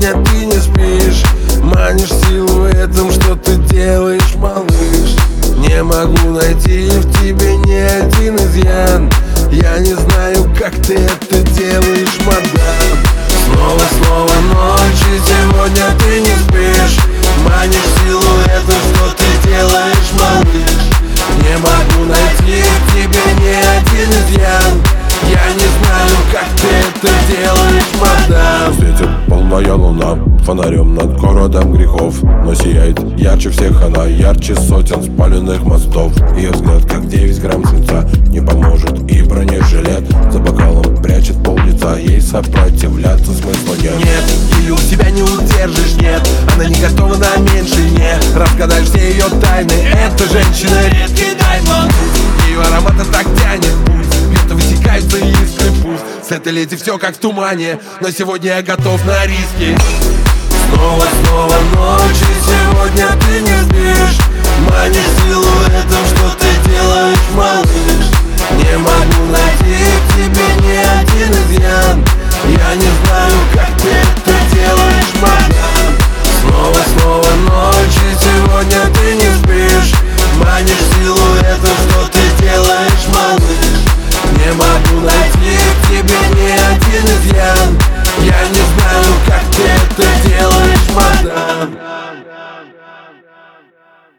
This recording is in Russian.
сегодня ты не спишь. Манишь силуэтом, что ты делаешь, малыш. Не могу найти в тебе ни один изъян. Я не знаю, как ты это делаешь, мадам. Снова ночь, и сегодня ты не спишь. Манишь силуэтом, что ты делаешь, малыш. Не могу найти в тебе ни один изъян. Я не знаю, как ты это делаешь, мадам. Светит полная луна фонарем над городом грехов, но сияет ярче всех она, ярче сотен спаленных мостов. Ее взгляд, как 9 грамм свинца, не поможет и бронежилет за бокалом прячет пол лица. Ей сопротивляться смысла нет. Нет, ее у себя не удержишь, нет. Она не готова на меньшее, не разгадаешь все ее тайны. Эта женщина редкий даймонд. Ее аромата так тянет, пусть где-то высекаются искры, пусть с этой леди все как в тумане, но сегодня я готов на риски. Снова ночь, и сегодня ты не спишь. Манишь силуэтом, что ты делаешь, малыш. Не могу найти в тебе ни один изъян. Я не знаю,